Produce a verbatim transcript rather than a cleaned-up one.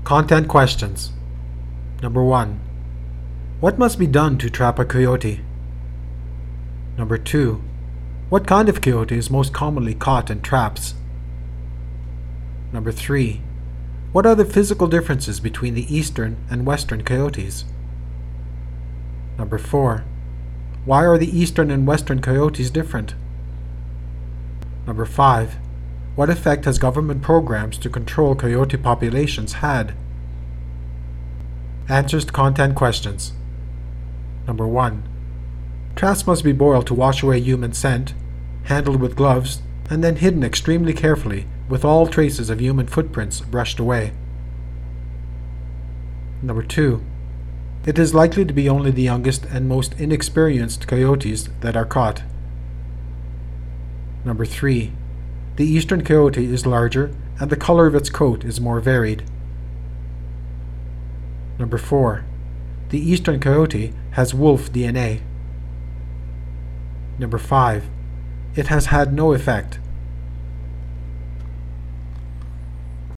Content questions. Number one. What must be done to trap a coyote? Number two. What kind of coyote is most commonly caught in traps? Number three. What are the physical differences between the eastern and western coyotes? Number four. Why are the eastern and western coyotes different? Number five. What effect has government programs to control coyote populations had? Answers to content questions. Number one. Traps must be boiled to wash away human scent, handled with gloves, and then hidden extremely carefully with all traces of human footprints brushed away. Number two. It is likely to be only the youngest and most inexperienced coyotes that are caught. Number three. The eastern coyote is larger and the color of its coat is more varied. Number four. The eastern coyote has wolf D N A. Number five. It has had no effect